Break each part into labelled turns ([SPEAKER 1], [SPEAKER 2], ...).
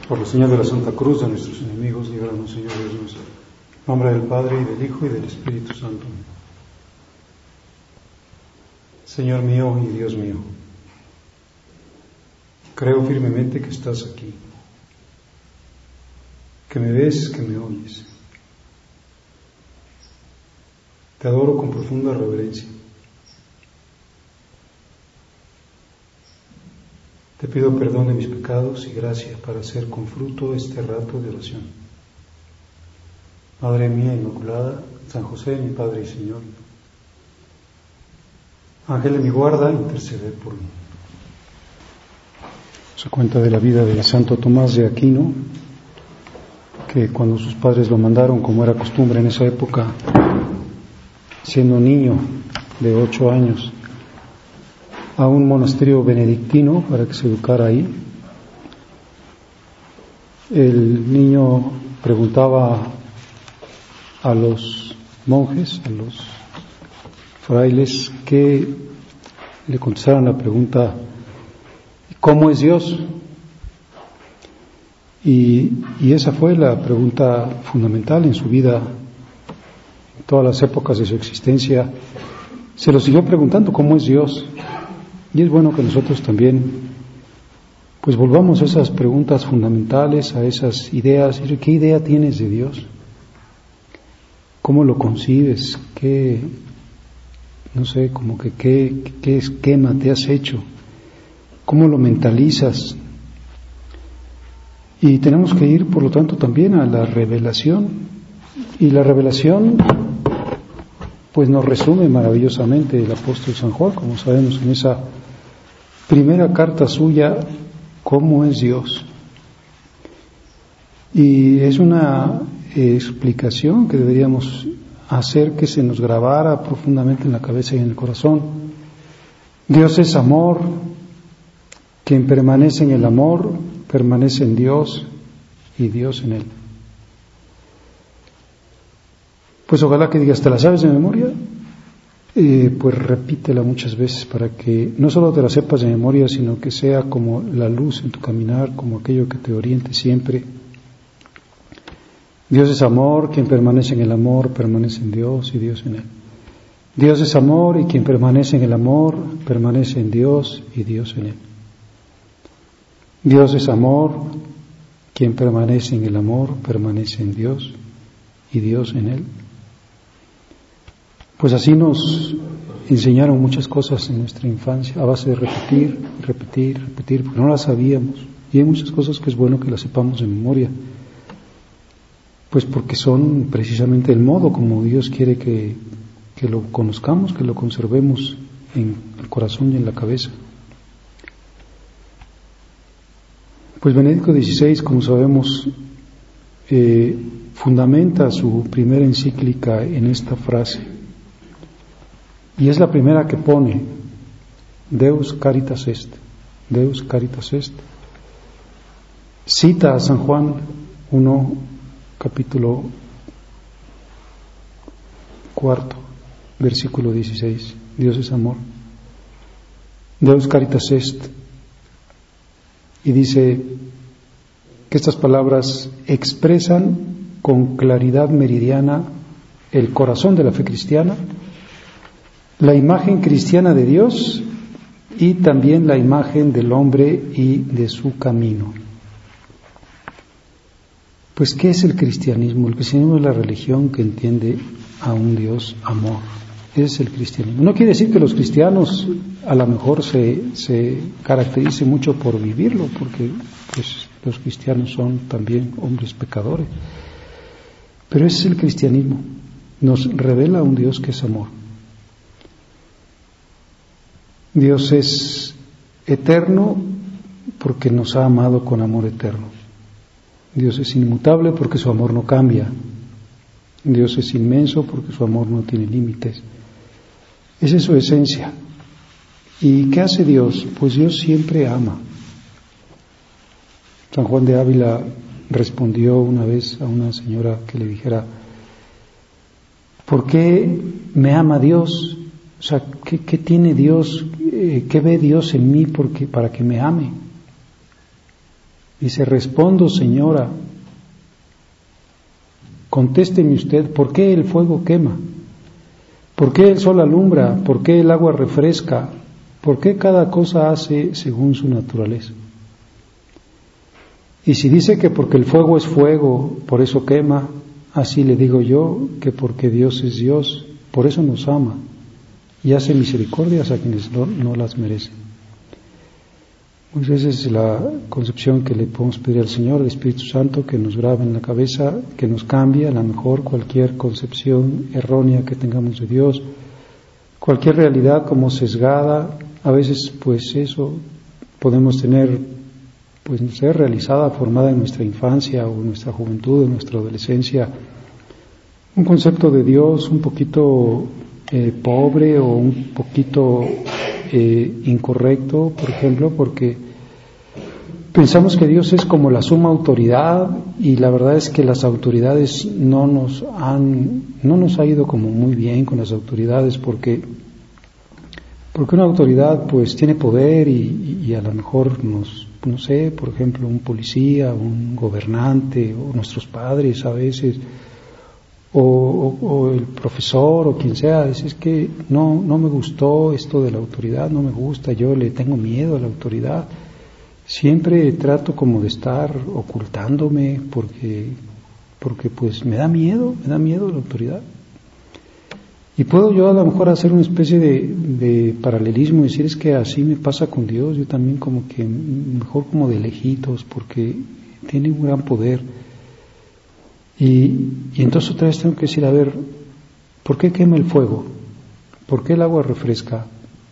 [SPEAKER 1] Por la señal de la Santa Cruz de nuestros enemigos, líbranos, Señor Dios nuestro. En nombre del Padre, y del Hijo, y del Espíritu Santo. Señor mío y Dios mío, creo firmemente que estás aquí, que me ves, que me oyes. Te adoro con profunda reverencia. Te pido perdón de mis pecados y gracia para hacer con fruto este rato de oración. Madre mía Inmaculada, San José, mi Padre y Señor, Ángel de mi guarda, interceded por mí. Se cuenta de la vida de Santo Tomás de Aquino, que cuando sus padres lo mandaron, como era costumbre en esa época, siendo niño de 8 años, a un monasterio benedictino para que se educara ahí. El niño preguntaba a los monjes, a los frailes, que le contestaran la pregunta: ¿cómo es Dios? Y esa fue la pregunta fundamental en su vida. En todas las épocas de su existencia se lo siguió preguntando: ¿cómo es Dios? Y es bueno que nosotros también pues volvamos a esas preguntas fundamentales, a esas ideas. ¿Qué idea tienes de Dios? ¿Cómo lo concibes? ¿Qué esquema te has hecho? ¿Cómo lo mentalizas? Y tenemos que ir, por lo tanto, también a la revelación. Y la revelación pues nos resume maravillosamente el apóstol San Juan, como sabemos, en esa primera carta suya, ¿cómo es Dios? Y es una explicación que deberíamos hacer que se nos grabara profundamente en la cabeza y en el corazón. Dios es amor, quien permanece en el amor, permanece en Dios y Dios en él. Pues ojalá que digas, ¿te la sabes de memoria? Pues repítela muchas veces para que no solo te la sepas de memoria, sino que sea como la luz en tu caminar, como aquello que te oriente siempre. Dios es amor, quien permanece en el amor, permanece en Dios y Dios en él. Dios es amor y quien permanece en el amor, permanece en Dios y Dios en él. Dios es amor, quien permanece en el amor, permanece en Dios y Dios en él. Pues así nos enseñaron muchas cosas en nuestra infancia, a base de repetir, porque no las sabíamos. Y hay muchas cosas que es bueno que las sepamos de memoria, pues porque son precisamente el modo como Dios quiere que lo conozcamos, que lo conservemos en el corazón y en la cabeza. Pues Benedicto XVI, como sabemos, fundamenta su primera encíclica en esta frase. Y es la primera que pone: Deus caritas est, Deus caritas est. Cita a San Juan 1, capítulo 4, versículo 16. Dios es amor. Deus caritas est. Y dice que estas palabras expresan con claridad meridiana el corazón de la fe cristiana, la imagen cristiana de Dios y también la imagen del hombre y de su camino. Pues, ¿qué es el cristianismo? El cristianismo es la religión que entiende a un Dios amor. Ese es el cristianismo. No quiere decir que los cristianos a lo mejor se caractericen mucho por vivirlo, porque pues, los cristianos son también hombres pecadores. Pero ese es el cristianismo. Nos revela a un Dios que es amor. Dios es eterno porque nos ha amado con amor eterno. Dios es inmutable porque su amor no cambia. Dios es inmenso porque su amor no tiene límites. Esa es su esencia. ¿Y qué hace Dios? Pues Dios siempre ama. San Juan de Ávila respondió una vez a una señora que le dijera: ¿por qué me ama Dios? O sea, ¿qué tiene Dios? ¿Qué ve Dios en mí para que me ame? Dice, respondo, señora, contésteme usted, ¿por qué el fuego quema? ¿Por qué el sol alumbra? ¿Por qué el agua refresca? ¿Por qué cada cosa hace según su naturaleza? Y si dice que porque el fuego es fuego, por eso quema, así le digo yo que porque Dios es Dios, por eso nos ama y hace misericordias a quienes no las merecen. Pues esa es la concepción que le podemos pedir al Señor, al Espíritu Santo, que nos grabe en la cabeza, que nos cambie a lo mejor cualquier concepción errónea que tengamos de Dios, cualquier realidad como sesgada. A veces pues eso podemos tener, pues no sé, realizada, formada en nuestra infancia o en nuestra juventud, en nuestra adolescencia, un concepto de Dios un poquito pobre o un poquito incorrecto, por ejemplo, porque pensamos que Dios es como la suma autoridad, y la verdad es que las autoridades no nos ha ido como muy bien con las autoridades, porque una autoridad pues tiene poder y a lo mejor no sé, por ejemplo, un policía, un gobernante o nuestros padres a veces, o el profesor o quien sea, es que no me gustó esto de la autoridad, no me gusta, yo le tengo miedo a la autoridad, siempre trato como de estar ocultándome porque pues me da miedo la autoridad. Y puedo yo a lo mejor hacer una especie de paralelismo y decir, es que así me pasa con Dios, yo también como que mejor como de lejitos, porque tiene un gran poder. Y entonces otra vez tengo que decir, a ver, ¿por qué quema el fuego? ¿Por qué el agua refresca?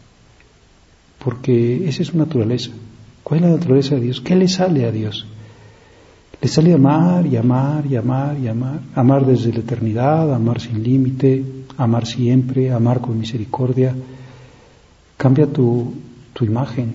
[SPEAKER 1] Porque esa es su naturaleza. ¿Cuál es la naturaleza de Dios? ¿Qué le sale a Dios? Le sale amar y amar y amar y amar. Amar desde la eternidad, amar sin límite, amar siempre, amar con misericordia. Cambia tu imagen.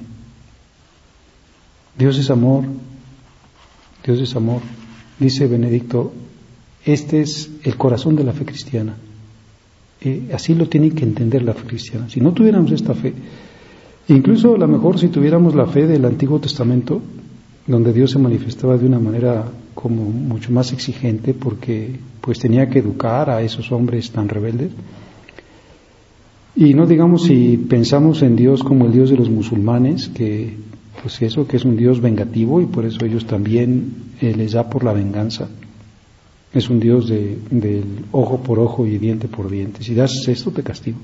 [SPEAKER 1] Dios es amor. Dios es amor. Dice Benedicto, este es el corazón de la fe cristiana. Así lo tiene que entender la fe cristiana. Si no tuviéramos esta fe, incluso a lo mejor si tuviéramos la fe del Antiguo Testamento, donde Dios se manifestaba de una manera como mucho más exigente, porque pues tenía que educar a esos hombres tan rebeldes. Y no digamos si pensamos en Dios como el Dios de los musulmanes, que pues eso, que es un Dios vengativo y por eso ellos también les da por la venganza. Es un Dios del ojo por ojo y diente por diente. Si das esto, te castigo.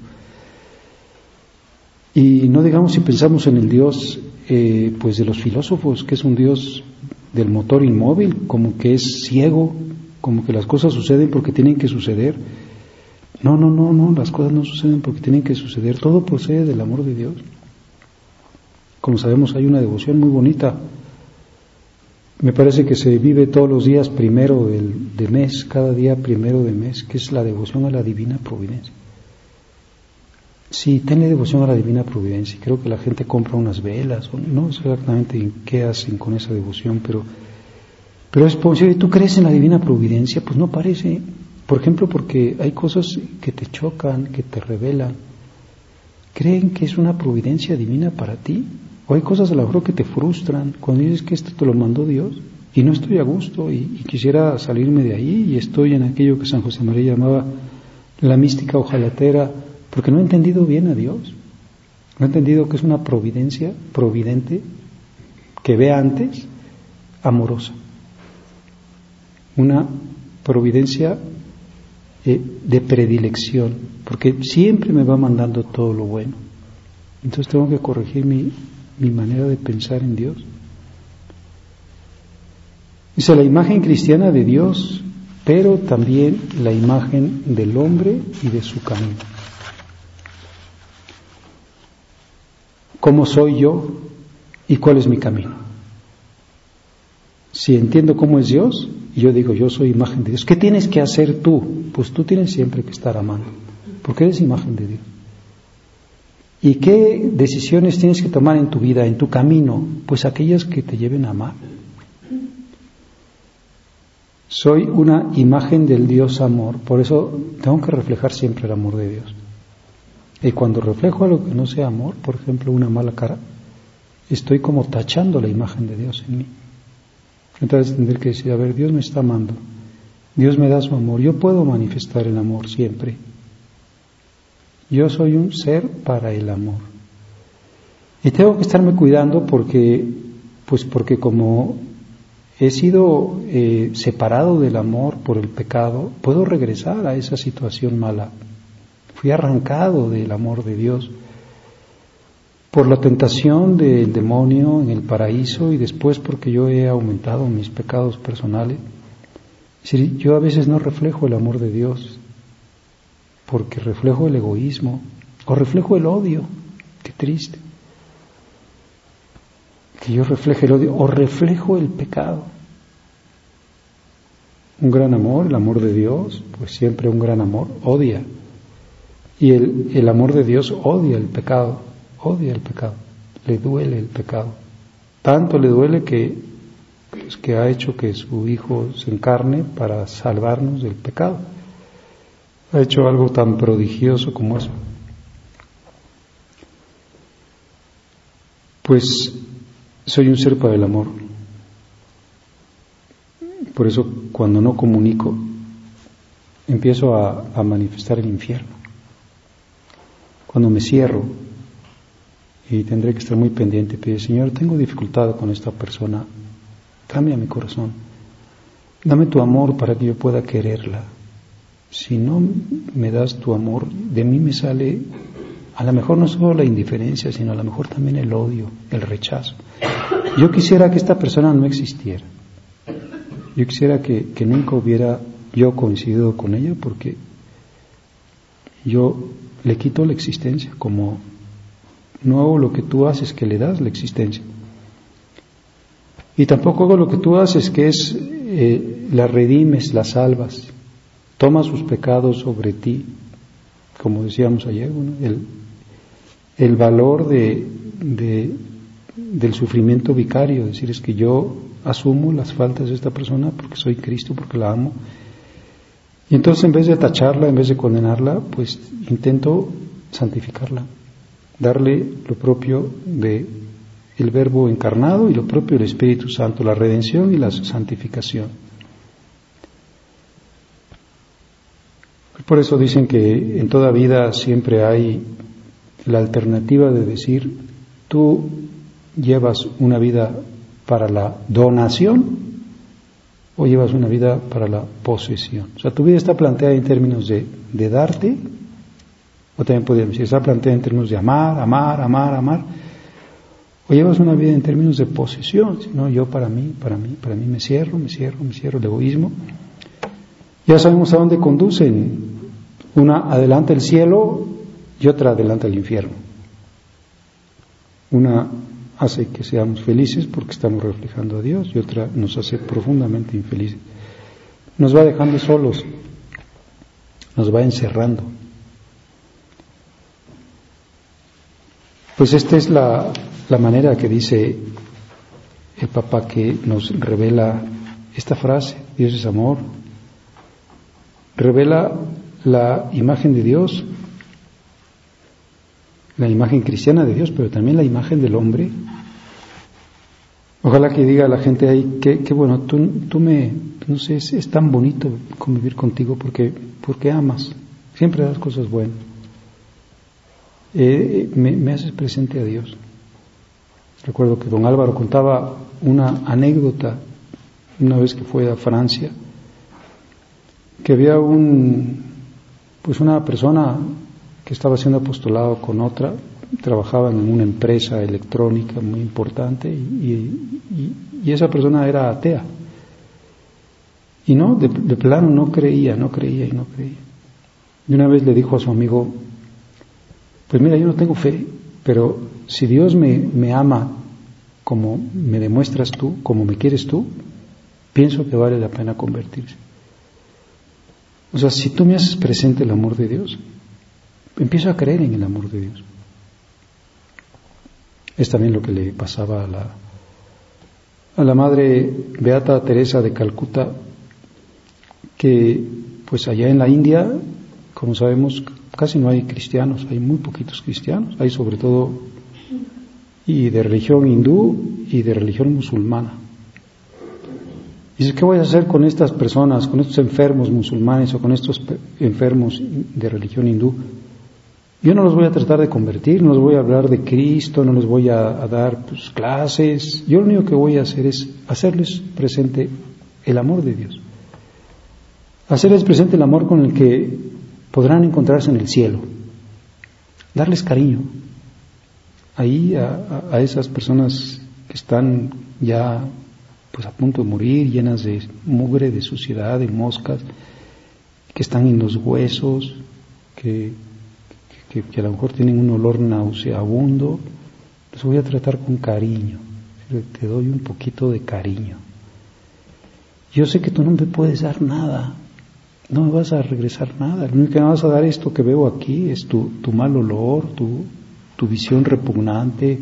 [SPEAKER 1] Y no digamos si pensamos en el Dios pues de los filósofos, que es un Dios del motor inmóvil, como que es ciego, como que las cosas suceden porque tienen que suceder. No, las cosas no suceden porque tienen que suceder. Todo procede del amor de Dios. Como sabemos, hay una devoción muy bonita. Me parece que se vive todos los días primero de mes, cada día primero de mes, que es la devoción a la Divina Providencia. Sí, tenle devoción a la Divina Providencia. Creo que la gente compra unas velas, no sé exactamente qué hacen con esa devoción, pero es posible. ¿Tú crees en la Divina Providencia? Pues no parece. Por ejemplo, porque hay cosas que te chocan, que te revelan. ¿Creen que es una providencia divina para ti? O hay cosas a lo mejor que te frustran cuando dices que esto te lo mandó Dios y no estoy a gusto y quisiera salirme de ahí y estoy en aquello que San José María llamaba la mística ojalatera, porque no he entendido bien a Dios. No he entendido que es una providencia providente que ve antes, amorosa. Una providencia de predilección, porque siempre me va mandando todo lo bueno. Entonces tengo que corregir mi manera de pensar en Dios. Dice la imagen cristiana de Dios, pero también la imagen del hombre y de su camino. ¿Cómo soy yo y cuál es mi camino? Si entiendo cómo es Dios, y yo digo, yo soy imagen de Dios, ¿qué tienes que hacer tú? Pues tú tienes siempre que estar amando, porque eres imagen de Dios. ¿Y qué decisiones tienes que tomar en tu vida, en tu camino? Pues aquellas que te lleven a amar. Soy una imagen del Dios amor, por eso tengo que reflejar siempre el amor de Dios. Y cuando reflejo algo que no sea amor, por ejemplo una mala cara, estoy como tachando la imagen de Dios en mí. Entonces tendré que decir, a ver, Dios me está amando, Dios me da su amor, yo puedo manifestar el amor siempre. Yo soy un ser para el amor. Y tengo que estarme cuidando porque como he sido separado del amor por el pecado, puedo regresar a esa situación mala. Fui arrancado del amor de Dios por la tentación del demonio en el paraíso y después porque yo he aumentado mis pecados personales. Es decir, yo a veces no reflejo el amor de Dios porque reflejo el egoísmo o reflejo el odio. Qué triste. Que yo refleje el odio o reflejo el pecado. Un gran amor, el amor de Dios, pues siempre un gran amor odia. Y el amor de Dios odia el pecado, le duele el pecado. Tanto le duele que ha hecho que su Hijo se encarne para salvarnos del pecado. Ha hecho algo tan prodigioso como eso. Pues soy un ser para el amor. Por eso cuando no comunico, empiezo a manifestar el infierno. Cuando me cierro, y tendré que estar muy pendiente, pedir, Señor, tengo dificultad con esta persona, cambia mi corazón, dame tu amor para que yo pueda quererla. Si no me das tu amor, de mí me sale a lo mejor no solo la indiferencia, sino a lo mejor también el odio, el rechazo. Yo quisiera que esta persona no existiera. Yo quisiera que nunca hubiera yo coincidido con ella porque yo le quito la existencia, como no hago lo que tú haces, que le das la existencia. Y tampoco hago lo que tú haces, que es la redimes, la salvas, toma sus pecados sobre ti, como decíamos ayer, bueno, el valor del sufrimiento vicario, es decir, es que yo asumo las faltas de esta persona porque soy Cristo, porque la amo. Y entonces en vez de tacharla, en vez de condenarla, pues intento santificarla, darle lo propio de el Verbo encarnado y lo propio del Espíritu Santo, la redención y la santificación. Por eso dicen que en toda vida siempre hay la alternativa de decir, tú llevas una vida para la donación o llevas una vida para la posesión. O sea, tu vida está planteada en términos de darte, o también podríamos decir, está planteada en términos de amar, o llevas una vida en términos de posesión, no, yo para mí me cierro, el egoísmo. Ya sabemos a dónde conducen, una adelanta el cielo y otra adelanta el infierno. Una hace que seamos felices porque estamos reflejando a Dios y otra nos hace profundamente infelices. Nos va dejando solos, nos va encerrando. Pues esta es la manera que dice el Papa que nos revela esta frase, Dios es amor, revela la imagen de Dios, la imagen cristiana de Dios, pero también la imagen del hombre. Ojalá que diga la gente ahí, que bueno, tú me, no sé, es tan bonito convivir contigo porque amas, siempre das cosas buenas. Me haces presente a Dios. Recuerdo que don Álvaro contaba una anécdota una vez que fue a Francia, que había una persona que estaba haciendo apostolado con otra, trabajaban en una empresa electrónica muy importante y esa persona era atea y no, de plano no creía. Y una vez le dijo a su amigo, pues mira, yo no tengo fe, pero si Dios me ama como me demuestras tú, como me quieres tú, pienso que vale la pena convertirse. O sea, si tú me haces presente el amor de Dios, empiezo a creer en el amor de Dios. Es también lo que le pasaba a la Madre Beata Teresa de Calcuta, que pues allá en la India, como sabemos, casi no hay cristianos, hay muy poquitos cristianos, hay sobre todo y de religión hindú y de religión musulmana. Dices, ¿qué voy a hacer con estas personas, con estos enfermos musulmanes o con estos enfermos de religión hindú? Yo no los voy a tratar de convertir, no les voy a hablar de Cristo, no les voy a dar clases. Yo lo único que voy a hacer es hacerles presente el amor de Dios. Hacerles presente el amor con el que podrán encontrarse en el cielo. Darles cariño. Ahí a esas personas que están ya a punto de morir, llenas de mugre, de suciedad, de moscas, que están en los huesos, que a lo mejor tienen un olor nauseabundo, los voy a tratar con cariño. Te doy un poquito de cariño. Yo sé que tú no me puedes dar nada, no me vas a regresar nada. Lo único que me vas a dar, esto que veo aquí, es tu mal olor, tu visión repugnante.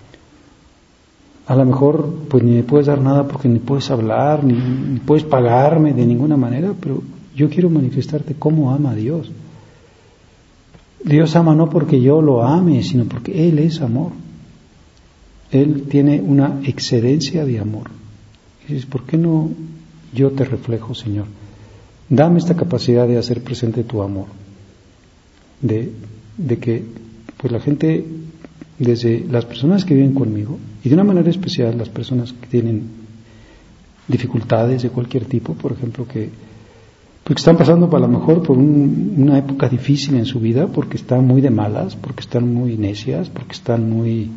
[SPEAKER 1] A lo mejor pues ni me puedes dar nada porque ni puedes hablar, ni puedes pagarme de ninguna manera, pero yo quiero manifestarte cómo ama a Dios. Dios ama no porque yo lo ame, sino porque Él es amor. Él tiene una excedencia de amor. Y dices, ¿por qué no yo te reflejo, Señor? Dame esta capacidad de hacer presente tu amor. De que pues la gente, desde las personas que viven conmigo, y de una manera especial las personas que tienen dificultades de cualquier tipo, por ejemplo, que están pasando a lo mejor por una época difícil en su vida, porque están muy de malas, porque están muy necias, porque están muy,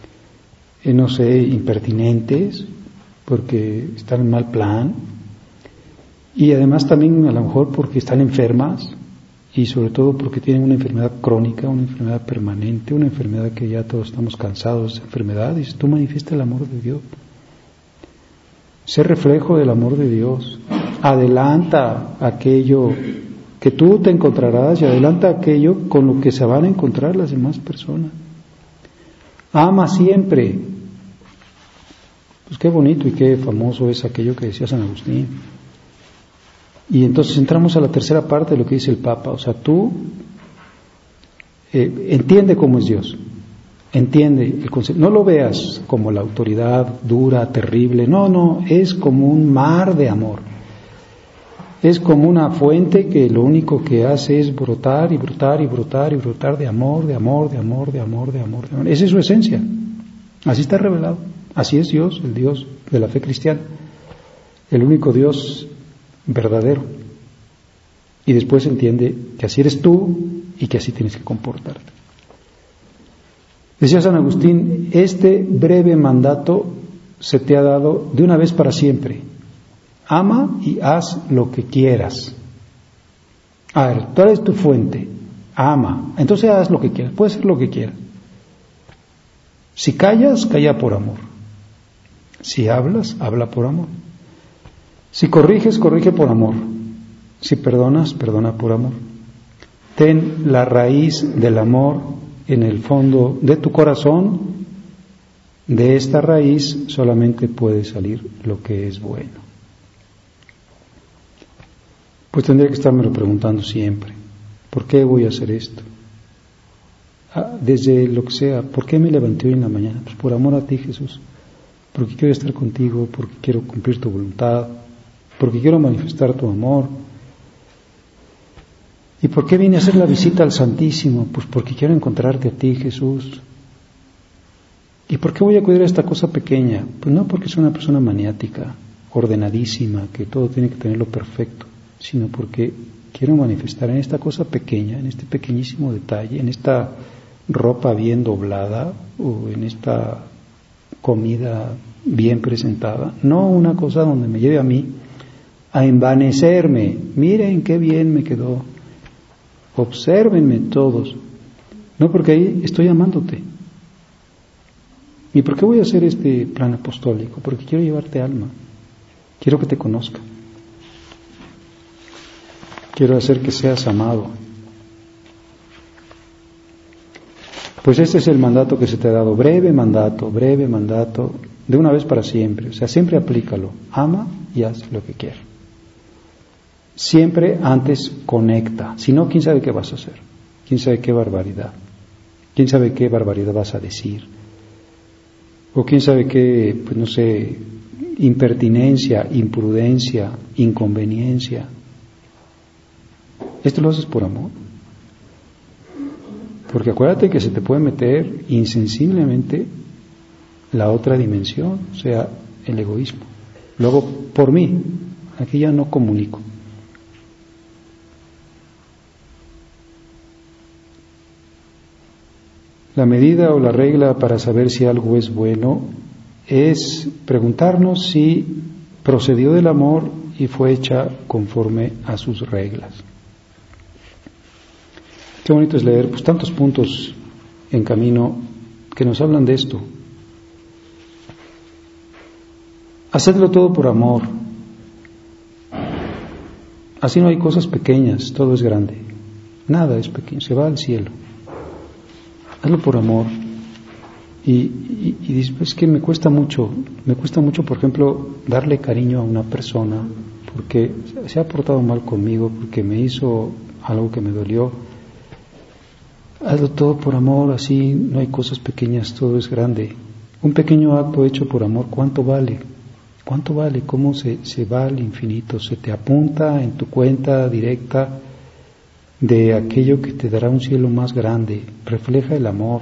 [SPEAKER 1] impertinentes, porque están en mal plan, y además también a lo mejor porque están enfermas, y sobre todo porque tienen una enfermedad crónica, una enfermedad permanente, una enfermedad que ya todos estamos cansados de esa enfermedad. Dices, tú manifiesta el amor de Dios. Sé reflejo del amor de Dios. Adelanta aquello que tú te encontrarás y adelanta aquello con lo que se van a encontrar las demás personas. Ama siempre. Pues qué bonito y qué famoso es aquello que decía San Agustín. Y entonces entramos a la tercera parte de lo que dice el Papa. O sea, tú entiende cómo es Dios, entiende el concepto. No lo veas como la autoridad dura, terrible. No, es como un mar de amor. Es como una fuente que lo único que hace es brotar y brotar y brotar y brotar de amor, de amor, de amor, de amor, de amor, de amor. Esa es su esencia. Así está revelado. Así es Dios, el Dios de la fe cristiana. El único Dios verdadero. Y después entiende que así eres tú y que así tienes que comportarte. Decía San Agustín, este breve mandato se te ha dado de una vez para siempre. Ama y haz lo que quieras. A ver, tú eres tu fuente. Ama. Entonces haz lo que quieras. Puedes hacer lo que quieras. Si callas, calla por amor. Si hablas, habla por amor. Si corriges, corrige por amor. Si perdonas, perdona por amor. Ten la raíz del amor en el fondo de tu corazón. De esta raíz solamente puede salir lo que es bueno. Pues tendría que estármelo preguntando siempre. ¿Por qué voy a hacer esto? Desde lo que sea, ¿por qué me levanté hoy en la mañana? Pues por amor a ti, Jesús. Porque quiero estar contigo, porque quiero cumplir tu voluntad, porque quiero manifestar tu amor. ¿Y por qué vine a hacer la visita al Santísimo? Pues porque quiero encontrarte a ti, Jesús. ¿Y por qué voy a cuidar esta cosa pequeña? Pues no porque soy una persona maniática, ordenadísima, que todo tiene que tenerlo perfecto, sino porque quiero manifestar en esta cosa pequeña, en este pequeñísimo detalle, en esta ropa bien doblada o en esta comida bien presentada, no una cosa donde me lleve a mí a envanecerme. Miren qué bien me quedó, obsérvenme todos, no, porque ahí estoy amándote. ¿Y por qué voy a hacer este plan apostólico? Porque quiero llevarte alma, quiero que te conozca, quiero hacer que seas amado. Pues este es el mandato que se te ha dado, breve mandato, de una vez para siempre. O sea, siempre aplícalo, ama y haz lo que quieras. Siempre antes conecta, si no, quién sabe qué vas a hacer, quién sabe qué barbaridad vas a decir, o quién sabe qué, pues no sé, impertinencia, imprudencia, inconveniencia. Esto lo haces por amor. Porque acuérdate que se te puede meter insensiblemente la otra dimensión, o sea, el egoísmo. Luego, por mí, aquí ya no comunico. La medida o la regla para saber si algo es bueno es preguntarnos si procedió del amor y fue hecha conforme a sus reglas. Qué bonito es leer pues tantos puntos en camino que nos hablan de esto. Hacedlo todo por amor. Así no hay cosas pequeñas, todo es grande. Nada es pequeño, se va al cielo. Hazlo por amor. Y dices, pues que me cuesta mucho, por ejemplo, darle cariño a una persona porque se ha portado mal conmigo, porque me hizo algo que me dolió. Hazlo todo por amor, así no hay cosas pequeñas, todo es grande. Un pequeño acto hecho por amor, ¿cuánto vale? ¿Cuánto vale? ¿Cómo se va al infinito? Se te apunta en tu cuenta directa de aquello que te dará un cielo más grande. Refleja el amor.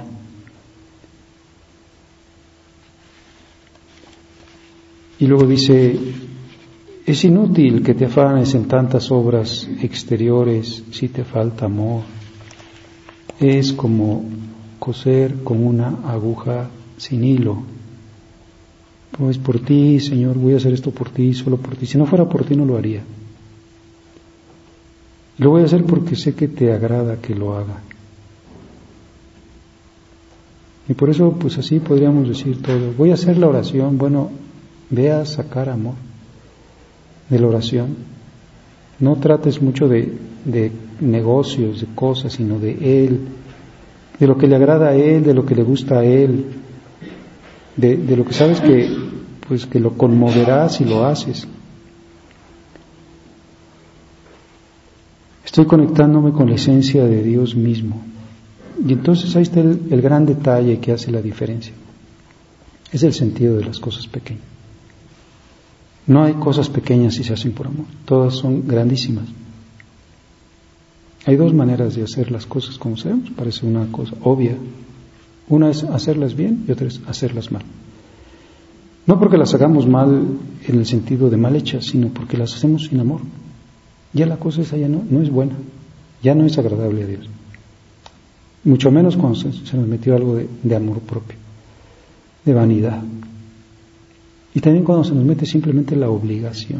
[SPEAKER 1] Y luego dice, es inútil que te afanes en tantas obras exteriores si te falta amor. Es como coser con una aguja sin hilo. Pues por ti, Señor, voy a hacer esto por ti, solo por ti. Si no fuera por ti no lo haría. Lo voy a hacer porque sé que te agrada que lo haga. Y por eso, pues así podríamos decir todo. Voy a hacer la oración, bueno, ve a sacar amor de la oración. No trates mucho de negocios, de cosas, sino de Él, de lo que le agrada a Él, de lo que le gusta a Él, de lo que sabes que, pues, que lo conmoverá si lo haces. Estoy conectándome con la esencia de Dios mismo. Y entonces ahí está el gran detalle que hace la diferencia. Es el sentido de las cosas pequeñas. No hay cosas pequeñas si se hacen por amor. Todas son grandísimas. Hay dos maneras de hacer las cosas como sabemos. Parece una cosa obvia. Una es hacerlas bien y otra es hacerlas mal. No porque las hagamos mal en el sentido de mal hechas, sino porque las hacemos sin amor. Ya la cosa esa ya no es buena. Ya no es agradable a Dios. Mucho menos cuando se nos metió algo de amor propio, de vanidad. Y también cuando se nos mete simplemente la obligación.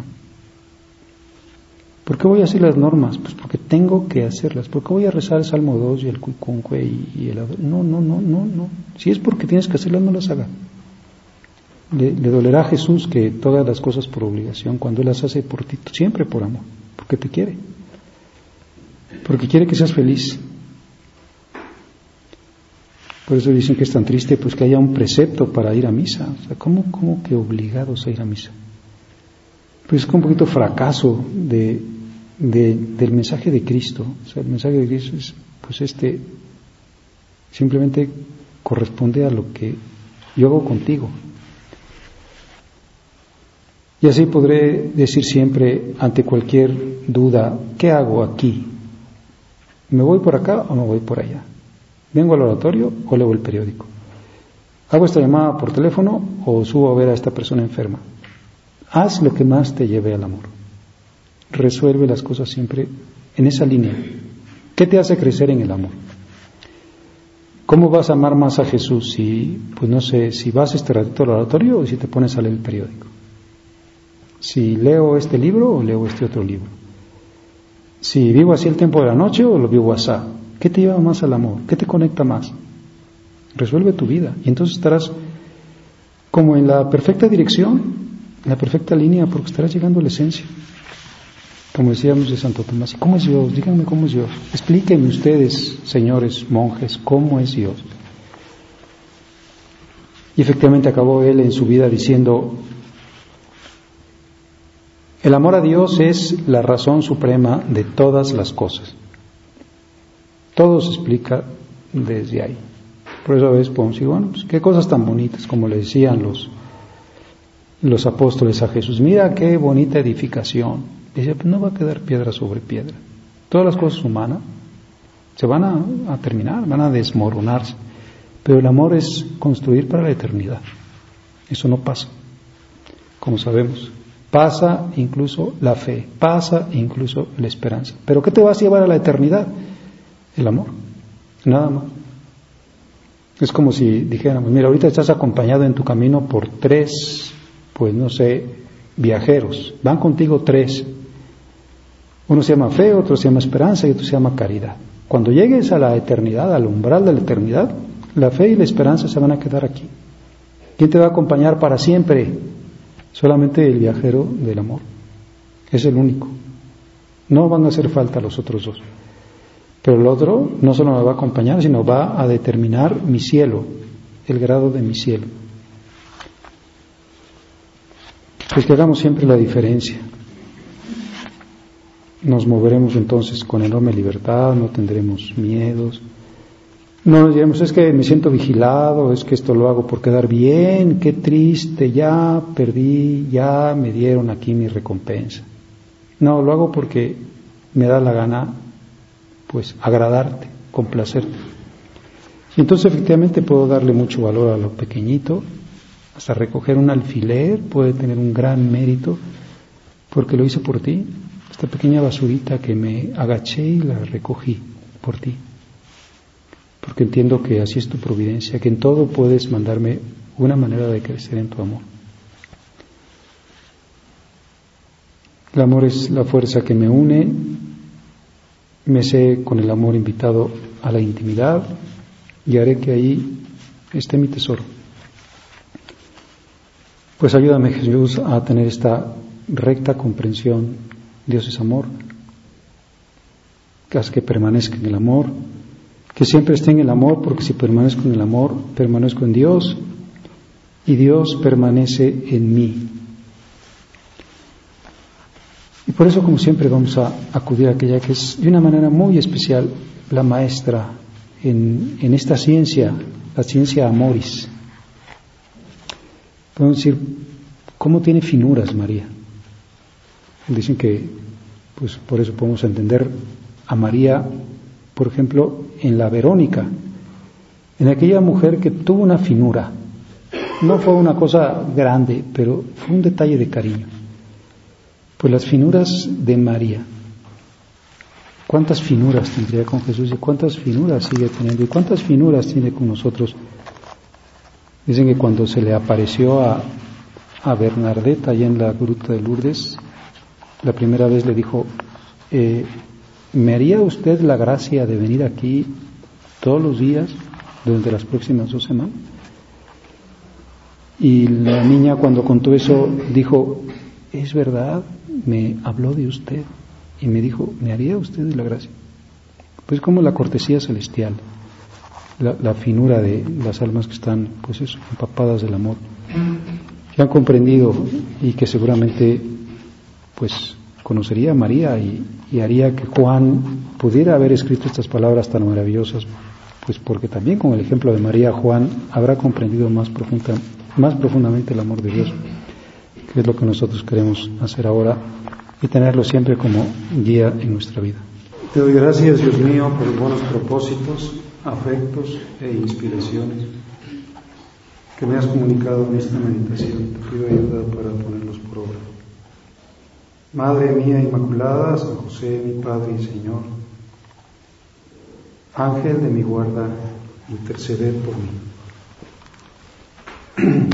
[SPEAKER 1] ¿Por qué voy a hacer las normas? Pues porque tengo que hacerlas. ¿Por qué voy a rezar el Salmo 2 y el Cuicunque y el... No. Si es porque tienes que hacerlas, no las hagas. Le dolerá a Jesús que todas las cosas por obligación, cuando Él las hace por ti, siempre por amor, porque te quiere. Porque quiere que seas feliz. Por eso dicen que es tan triste pues que haya un precepto para ir a misa. O sea, ¿cómo que obligados a ir a misa? Pues es un poquito fracaso del mensaje de Cristo. O sea, el mensaje de Cristo es, pues simplemente corresponde a lo que yo hago contigo. Y así podré decir siempre ante cualquier duda, ¿qué hago aquí? ¿Me voy por acá o me voy por allá? ¿Vengo al oratorio o leo el periódico? ¿Hago esta llamada por teléfono o subo a ver a esta persona enferma? Haz lo que más te lleve al amor. Resuelve las cosas siempre en esa línea. ¿Qué te hace crecer en el amor? ¿Cómo vas a amar más a Jesús si vas este ratito al oratorio o si te pones a leer el periódico? Si leo este libro o leo este otro libro. Si vivo así el tiempo de la noche o lo vivo así. ¿Qué te lleva más al amor? ¿Qué te conecta más? Resuelve tu vida y entonces estarás como en la perfecta dirección, en la perfecta línea, porque estarás llegando a la esencia. Como decíamos de Santo Tomás, ¿y cómo es Dios? Díganme cómo es Dios. Explíquenme ustedes, señores monjes, cómo es Dios. Y efectivamente acabó él en su vida diciendo, el amor a Dios es la razón suprema de todas las cosas. Todo se explica desde ahí. Por eso a veces podemos decir, bueno, pues qué cosas tan bonitas, como le decían los apóstoles a Jesús, mira qué bonita edificación. Dice, pues no va a quedar piedra sobre piedra. Todas las cosas humanas se van a terminar, van a desmoronarse. Pero el amor es construir para la eternidad. Eso no pasa, como sabemos. Pasa incluso la fe, pasa incluso la esperanza. ¿Pero qué te vas a llevar a la eternidad? El amor, nada más. Es como si dijéramos, mira, ahorita estás acompañado en tu camino por 3, pues no sé, viajeros. Van contigo 3. Uno se llama fe, otro se llama esperanza y otro se llama caridad. Cuando llegues a la eternidad, al umbral de la eternidad, la fe y la esperanza se van a quedar aquí. ¿Quién te va a acompañar para siempre? Solamente el viajero del amor. Es el único. No van a hacer falta los otros 2. Pero el otro no solo me va a acompañar, sino va a determinar mi cielo, el grado de mi cielo. Pues que hagamos siempre la diferencia. Nos moveremos entonces con enorme libertad, no tendremos miedos. No nos diremos, es que me siento vigilado, es que esto lo hago por quedar bien, qué triste, ya perdí, ya me dieron aquí mi recompensa. No, lo hago porque me da la gana, pues, agradarte, complacerte. Y entonces efectivamente puedo darle mucho valor a lo pequeñito, hasta recoger un alfiler puede tener un gran mérito, porque lo hice por ti. Esta pequeña basurita que me agaché y la recogí por ti. Porque entiendo que así es tu providencia, que en todo puedes mandarme una manera de crecer en tu amor. El amor es la fuerza que me une, me sé con el amor invitado a la intimidad y haré que ahí esté mi tesoro. Pues ayúdame, Jesús, a tener esta recta comprensión. Dios es amor, que haz que permanezca en el amor, que siempre esté en el amor, porque si permanezco en el amor, permanezco en Dios y Dios permanece en mí. Y por eso, como siempre, vamos a acudir a aquella que es de una manera muy especial la maestra en esta ciencia, la ciencia amoris. Podemos decir, ¿cómo tiene finuras María? Dicen que, pues por eso podemos entender a María, por ejemplo, en la Verónica, en aquella mujer que tuvo una finura. No fue una cosa grande, pero fue un detalle de cariño. Pues las finuras de María. ¿Cuántas finuras tendría con Jesús y cuántas finuras sigue teniendo? ¿Y cuántas finuras tiene con nosotros? Dicen que cuando se le apareció a Bernadette allá en la gruta de Lourdes, la primera vez le dijo, ¿me haría usted la gracia de venir aquí todos los días durante las próximas 2 semanas? Y la niña, cuando contó eso, dijo, es verdad, me habló de usted y me dijo, ¿me haría usted la gracia? Pues como la cortesía celestial, la finura de las almas que están, pues eso, empapadas del amor, que han comprendido y que seguramente pues conocería a María y haría que Juan pudiera haber escrito estas palabras tan maravillosas, pues porque también con el ejemplo de María, Juan habrá comprendido más profundamente el amor de Dios, que es lo que nosotros queremos hacer ahora y tenerlo siempre como guía en nuestra vida. Te doy gracias, Dios mío, por los buenos propósitos, afectos e inspiraciones que me has comunicado en esta meditación. Te pido ayuda para ponerlos por obra. Madre mía Inmaculada, San José, mi Padre y Señor, Ángel de mi guarda, interceded por mí.